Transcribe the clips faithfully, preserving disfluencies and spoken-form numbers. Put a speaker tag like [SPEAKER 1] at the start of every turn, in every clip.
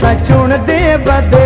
[SPEAKER 1] असा चुन दे बदे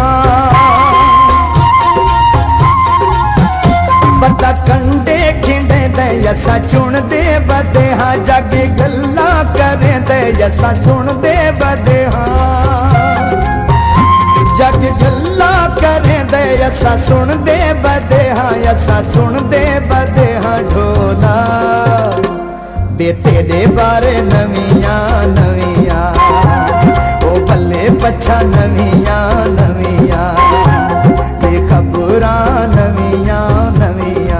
[SPEAKER 1] पता कंडे खिंडे दे असा चुन दे बदे हाँ जागे गल्ला करे दे असा सुन दे बदे हाँ जग गल्ला करे दे असा सुन दे बदे हाँ असा सुन दे बदे हाँ ढोला बे तेरे बारे नविया नविया ओ बल्ले पछा नविया नविया बे खबरा नविया नविया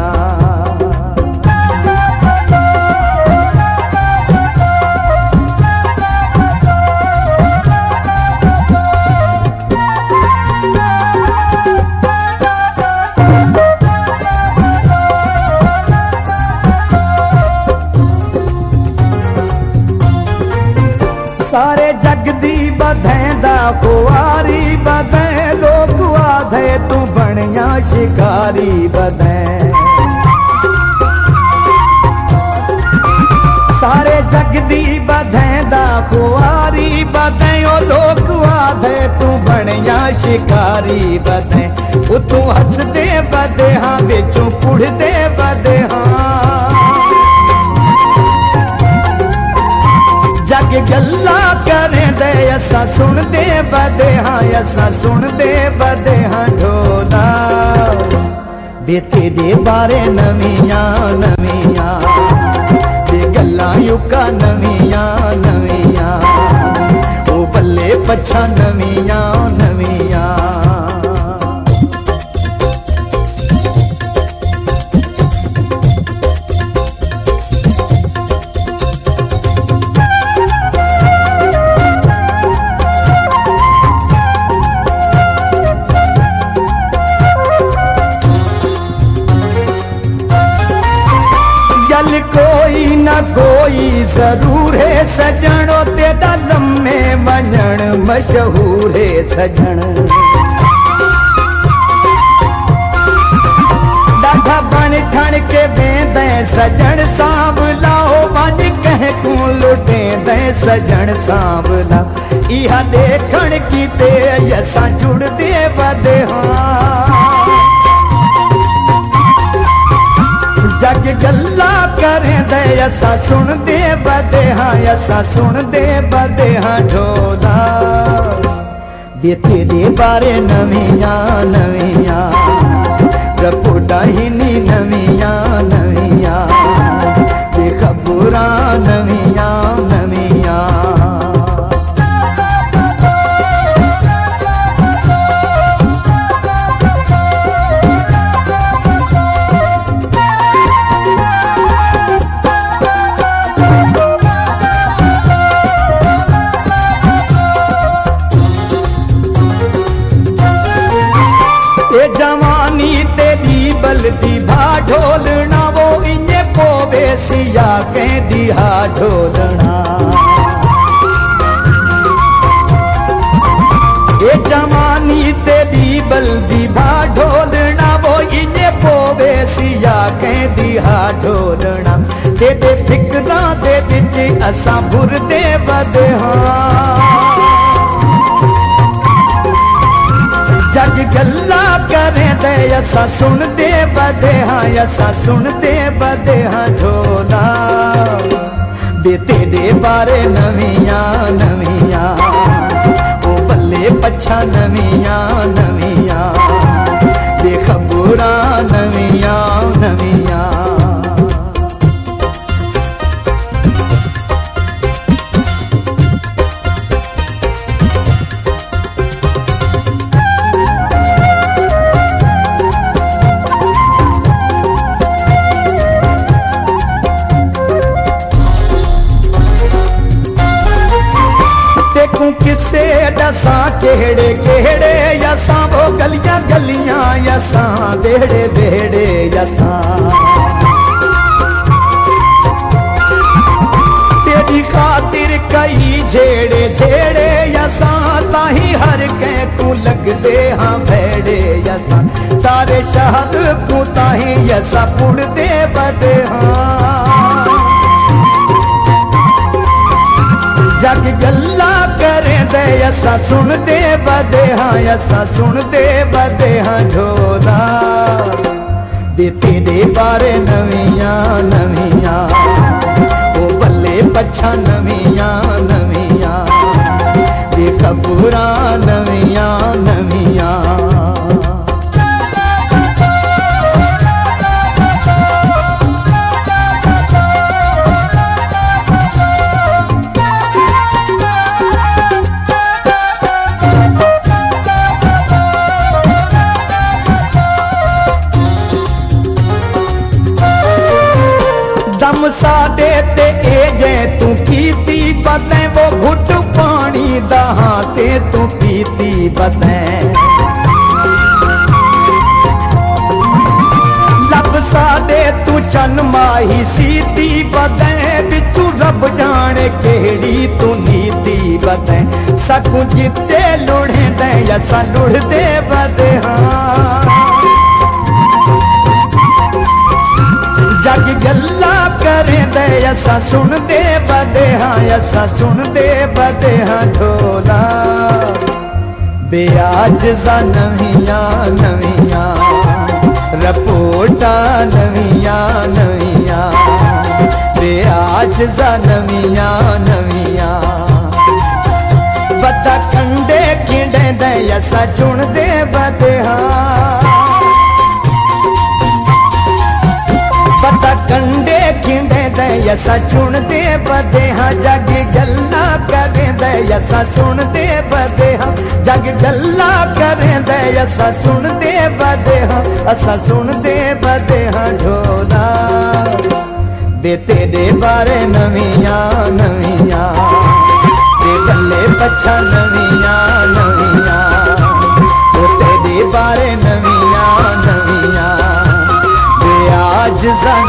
[SPEAKER 1] सारे जग दी बधैंदा कुआरी बधै लोग आधे तू बनिया शिकारी बधै सारे जग दी बधैंदा कुआरी बधै ओ लोग आधे तू बनिया शिकारी बधै तू हसदे बदे हाँ बिचों पुढ़दे बदे हाँ जग गल्ला करे दे असा सुन दे बदे हाँ असा सुन दे बदे हाँ ढोला बे तेरे बारे नविया नविया बे गल्ला युका नविया नविया ओ बल्ले पछा नविया नविया कोई ना कोई जरूर है सजनो तेरा लम्हे वजन मशहूर है सजन डाढ़ा बन ठण के बेंदे सजन सांवला ओ बन कह को लुटे दे सजन सांवला इहा देखण की ते असा जुड़ दे बदे हाँ जग गल्ला करे दे असा सुन दे बदे हाँ असा सुन दे बदे हाँ ढोला बे तेरे बारे नविया नविया रपोटा ही नी नविया नविया बे खबरा नविया नविया जवानी तेरी बलदी भा ढोलना वो इन्ने पोवे सिया के दिहा ढोलना ये जवानी तेरी बलदी भा ढोलना वो इन्ने पोवे सिया के दिहा ढोलना तेरे फिक्रा दे विच असा बुरदे बदे हाँ जग गल्ला करे दे असा सुन दे बदे हाँ असा सुन दे बदे हाँ ढोला बे तेरे बारे नविया नविया ओ बल्ले पछा नविया नविया बे खबरा नविया नविया किसे दसा केड़े केड़े यसा वो गलियां गलियां यसा देड़े देड़े यसा तेरी खातिर कई झेड़े झेड़े यसा ताही हर कै को लगदे हाँ भेड़े यसा तारे शहर को ताही यसा पुड़दे बदे हाँ जग गल्ला करे दे असा सुनदे बदे हाँ असा सुनदे बदे हाँ झोला वे तेरे बारे नवियां नवियां ओ बल्ले पछा नवियां नवियां वे खबरां नवियां नवियां दम सादे ते ए जे तू कीती बते वो घुट पानी दहा ते तू पीती बते लब सादे तू चन माही सीती बते बिचू रब जाने केड़ी तू नीति बते सकू जिते लुढ़े दे असा लुढ़दे बदे हाँ जग गल्ला करें दे असा सुनदे बदे हाँ असा सुनदे बदे हाँ झोला बेआज सा नवियां नवियां रपोटा नवियां नवियां बेआज सा नवियां नवियां बता कंडे खिंडे दे असा चुनदे बदे हाँ पता कंडे खिंडे दे असा चुनदे बदे हाँ जग गल्ला करें दे असा सुनदे बदे हाँ जग गल्ला करें दे असा सुनदे बदे हाँ असा सुनदे बदे हाँ ढोला वे तेरे बारे नवियां नवियां ते बल्ले पछा नवियां नवियां वो तेरे बारे नवियां नवियां आज